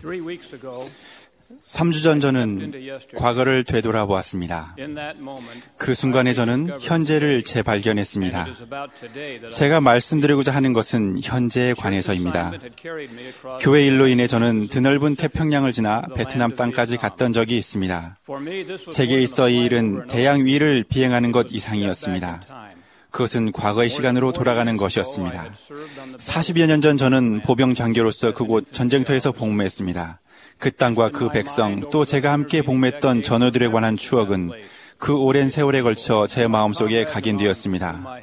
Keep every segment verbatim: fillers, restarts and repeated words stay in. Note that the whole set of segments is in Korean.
삼 주 전 저는 과거를 되돌아보았습니다. 그 순간에 저는 현재를 재발견했습니다. 제가 말씀드리고자 하는 것은 현재에 관해서입니다. 교회 일로 인해 저는 드넓은 태평양을 지나 베트남 땅까지 갔던 적이 있습니다. 제게 있어 이 일은 대양 위를 비행하는 것 이상이었습니다. 그것은 과거의 시간으로 돌아가는 것이었습니다. 사십여 년 전 저는 보병 장교로서 그곳 전쟁터에서 복무했습니다. 그 땅과 그 백성, 또 제가 함께 복무했던 전우들에 관한 추억은 그 오랜 세월에 걸쳐 제 마음속에 각인되었습니다.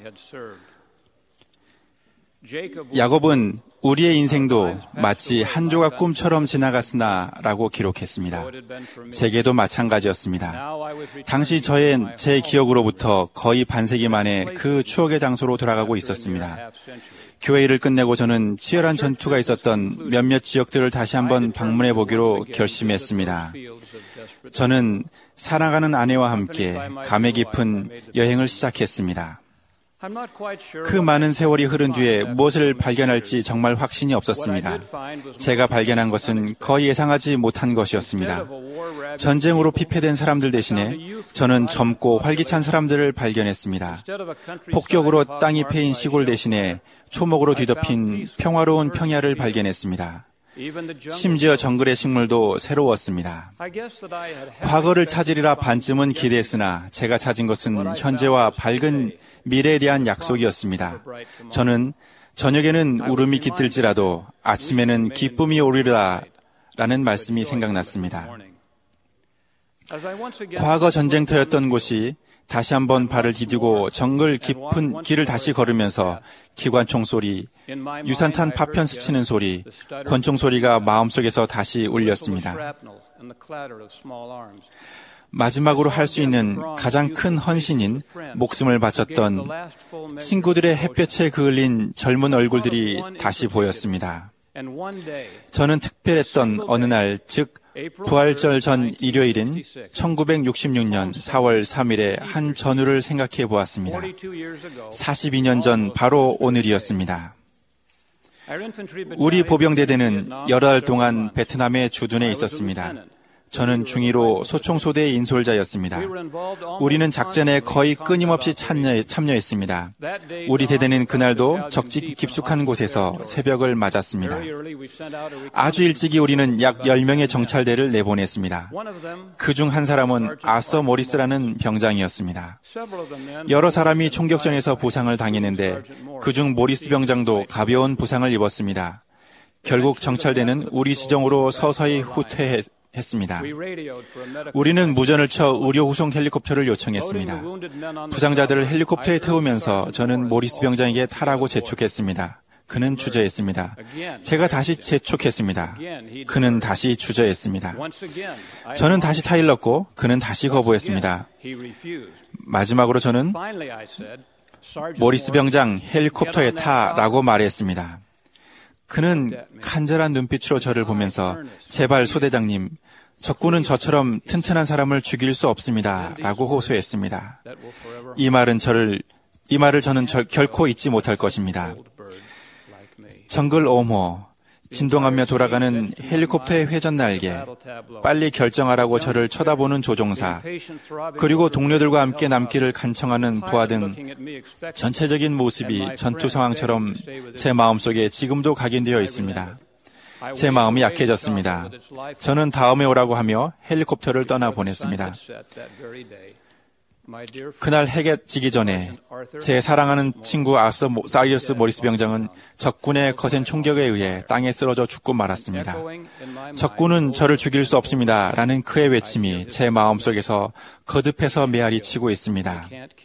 야곱은 우리의 인생도 마치 한 조각 꿈처럼 지나갔으나 라고 기록했습니다. 제게도 마찬가지였습니다. 당시 저의 제 기억으로부터 거의 반세기 만에 그 추억의 장소로 돌아가고 있었습니다. 교회 일을 끝내고 저는 치열한 전투가 있었던 몇몇 지역들을 다시 한번 방문해 보기로 결심했습니다. 저는 사랑하는 아내와 함께 감회 깊은 여행을 시작했습니다. 그 많은 세월이 흐른 뒤에 무엇을 발견할지 정말 확신이 없었습니다. 제가 발견한 것은 거의 예상하지 못한 것이었습니다. 전쟁으로 피폐된 사람들 대신에 저는 젊고 활기찬 사람들을 발견했습니다. 폭격으로 땅이 패인 시골 대신에 초목으로 뒤덮인 평화로운 평야를 발견했습니다. 심지어 정글의 식물도 새로웠습니다. 과거를 찾으리라 반쯤은 기대했으나 제가 찾은 것은 현재와 밝은 미래에 대한 약속이었습니다. 저는 저녁에는 울음이 깃들지라도 아침에는 기쁨이 오리라 라는 말씀이 생각났습니다. 과거 전쟁터였던 곳이 다시 한번 발을 디디고 정글 깊은 길을 다시 걸으면서 기관총 소리, 유산탄 파편 스치는 소리, 권총 소리가 마음속에서 다시 울렸습니다. 마지막으로 할 수 있는 가장 큰 헌신인 목숨을 바쳤던 친구들의 햇볕에 그을린 젊은 얼굴들이 다시 보였습니다. 저는 특별했던 어느 날, 즉 부활절 전 일요일인 천구백육십육 년 사월 삼일의 한 전후를 생각해 보았습니다. 사십이 년 전 바로 오늘이었습니다. 우리 보병대대는 여러 달 동안 베트남의 주둔에 있었습니다. 저는 중위로 소총소대의 인솔자였습니다. 우리는 작전에 거의 끊임없이 참여, 참여했습니다. 우리 대대는 그날도 적지 깊숙한 곳에서 새벽을 맞았습니다. 아주 일찍이 우리는 약 열 명의 정찰대를 내보냈습니다. 그중 한 사람은 아서 모리스라는 병장이었습니다. 여러 사람이 총격전에서 부상을 당했는데 그중 모리스 병장도 가벼운 부상을 입었습니다. 결국 정찰대는 우리 지정으로 서서히 후퇴했습니다. 했습니다. 우리는 무전을 쳐 의료 후송 헬리콥터를 요청했습니다. 부상자들을 헬리콥터에 태우면서 저는 모리스 병장에게 타라고 재촉했습니다. 그는 주저했습니다. 제가 다시 재촉했습니다. 그는 다시 주저했습니다. 저는 다시 타일렀고 그는 다시 거부했습니다. 마지막으로 저는 모리스 병장 헬리콥터에 타라고 말했습니다. 그는 간절한 눈빛으로 저를 보면서 제발 소대장님, 적군은 저처럼 튼튼한 사람을 죽일 수 없습니다. 라고 호소했습니다. 이 말은 저를, 이 말을 저는 절, 결코 잊지 못할 것입니다. 정글 오모, 진동하며 돌아가는 헬리콥터의 회전 날개, 빨리 결정하라고 저를 쳐다보는 조종사, 그리고 동료들과 함께 남기를 간청하는 부하 등 전체적인 모습이 전투 상황처럼 제 마음속에 지금도 각인되어 있습니다. 제 마음이 약해졌습니다. 저는 다음에 오라고 하며 헬리콥터를 떠나보냈습니다. 그날 해가 지기 전에 제 사랑하는 친구 아서 사이러스 모리스 병장은 적군의 거센 총격에 의해 땅에 쓰러져 죽고 말았습니다. 적군은 저를 죽일 수 없습니다. 라는 그의 외침이 제 마음속에서 거듭해서 메아리 치고 있습니다.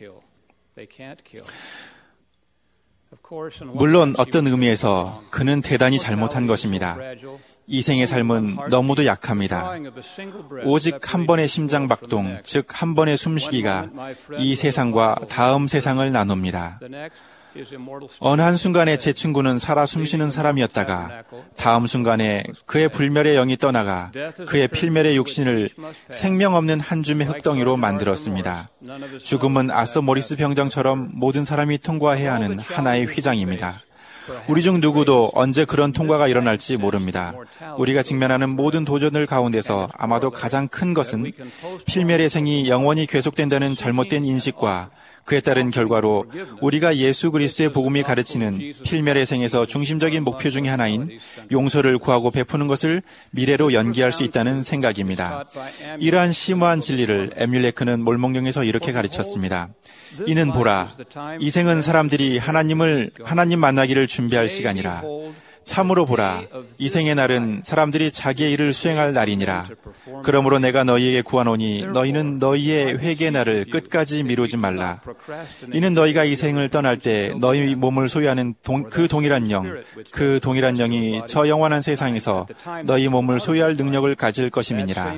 물론 어떤 의미에서 그는 대단히 잘못한 것입니다. 이 생의 삶은 너무도 약합니다. 오직 한 번의 심장박동, 즉 한 번의 숨쉬기가 이 세상과 다음 세상을 나눕니다. 어느 한순간에 제 친구는 살아 숨쉬는 사람이었다가 다음 순간에 그의 불멸의 영이 떠나가 그의 필멸의 육신을 생명 없는 한 줌의 흙덩이로 만들었습니다. 죽음은 아서 모리스 병장처럼 모든 사람이 통과해야 하는 하나의 휘장입니다. 우리 중 누구도 언제 그런 통과가 일어날지 모릅니다. 우리가 직면하는 모든 도전들 가운데서 아마도 가장 큰 것은 필멸의 생이 영원히 계속된다는 잘못된 인식과 그에 따른 결과로 우리가 예수 그리스도의 복음이 가르치는 필멸의 생에서 중심적인 목표 중의 하나인 용서를 구하고 베푸는 것을 미래로 연기할 수 있다는 생각입니다. 이러한 심오한 진리를 엠뮬레크는 몰목령에서 이렇게 가르쳤습니다. 이는 보라, 이 생은 사람들이 하나님을 하나님 만나기를 준비할 시간이라. 참으로 보라, 이 생의 날은 사람들이 자기의 일을 수행할 날이니라. 그러므로 내가 너희에게 구하노니 너희는 너희의 회개 날을 끝까지 미루지 말라. 이는 너희가 이 생을 떠날 때 너희 몸을 소유하는 동, 그 동일한 영, 그 동일한 영이 저 영원한 세상에서 너희 몸을 소유할 능력을 가질 것임이니라.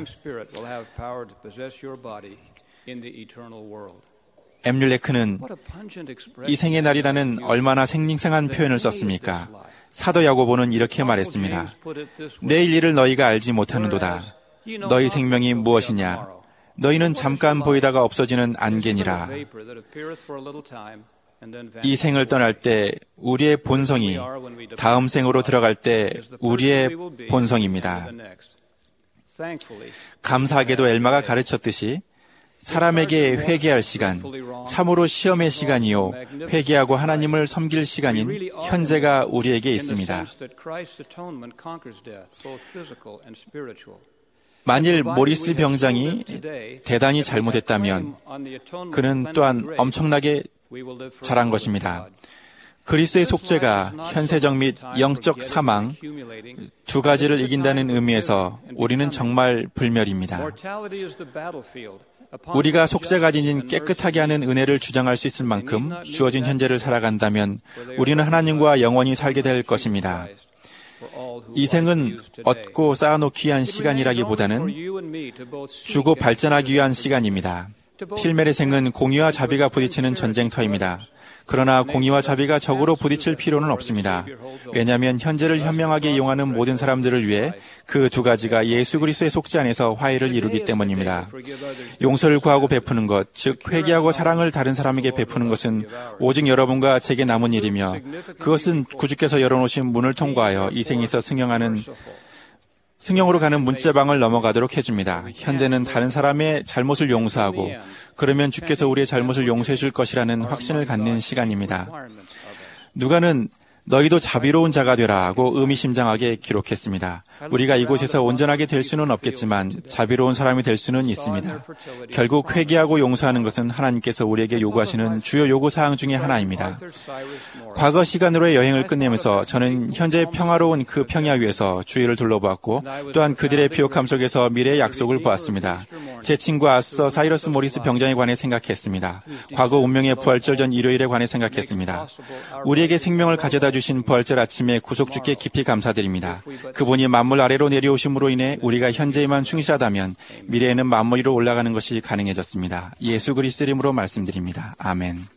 엠뮬레크는 이 생의 날이라는 얼마나 생생한 표현을 썼습니까? 사도 야고보는 이렇게 말했습니다. 내일 일을 너희가 알지 못하는도다. 너희 생명이 무엇이냐? 너희는 잠깐 보이다가 없어지는 안개니라. 이 생을 떠날 때 우리의 본성이 다음 생으로 들어갈 때 우리의 본성입니다. 감사하게도 엘마가 가르쳤듯이 사람에게 회개할 시간, 참으로 시험의 시간이요 회개하고 하나님을 섬길 시간인 현재가 우리에게 있습니다. 만일 모리스 병장이 대단히 잘못했다면 그는 또한 엄청나게 잘한 것입니다. 그리스도의 속죄가 현세적 및 영적 사망 두 가지를 이긴다는 의미에서 우리는 정말 불멸입니다. 우리가 속죄가 지닌 깨끗하게 하는 은혜를 주장할 수 있을 만큼 주어진 현재를 살아간다면 우리는 하나님과 영원히 살게 될 것입니다. 이 생은 얻고 쌓아놓기 위한 시간이라기보다는 주고 발전하기 위한 시간입니다. 필멸의 생은 공의와 자비가 부딪히는 전쟁터입니다. 그러나 공의와 자비가 적으로 부딪힐 필요는 없습니다. 왜냐하면 현재를 현명하게 이용하는 모든 사람들을 위해 그 두 가지가 예수 그리스도의 속죄 안에서 화해를 이루기 때문입니다. 용서를 구하고 베푸는 것, 즉 회개하고 사랑을 다른 사람에게 베푸는 것은 오직 여러분과 제게 남은 일이며 그것은 구주께서 열어놓으신 문을 통과하여 이 생에서 승영하는 승영으로 가는 문자방을 넘어가도록 해줍니다. 현재는 다른 사람의 잘못을 용서하고 그러면 주께서 우리의 잘못을 용서해 줄 것이라는 확신을 갖는 시간입니다. 누가는 너희도 자비로운 자가 되라고 의미심장하게 기록했습니다. 우리가 이곳에서 온전하게 될 수는 없겠지만 자비로운 사람이 될 수는 있습니다. 결국 회개하고 용서하는 것은 하나님께서 우리에게 요구하시는 주요 요구사항 중에 하나입니다. 과거 시간으로의 여행을 끝내면서 저는 현재의 평화로운 그 평야 위에서 주위를 둘러보았고 또한 그들의 비옥함 속에서 미래의 약속을 보았습니다. 제 친구 아서 사이러스 모리스 병장에 관해 생각했습니다. 과거 운명의 부활절 전 일요일에 관해 생각했습니다. 우리에게 생명을 가져다 주신 부활절 아침에 구속주께 깊이 감사드립니다. 그분이 만물 아래로 내려오심으로 인해 우리가 현재에만 충실하다면 미래에는 만물 위로 올라가는 것이 가능해졌습니다. 예수 그리스도 이름으로 말씀드립니다. 아멘.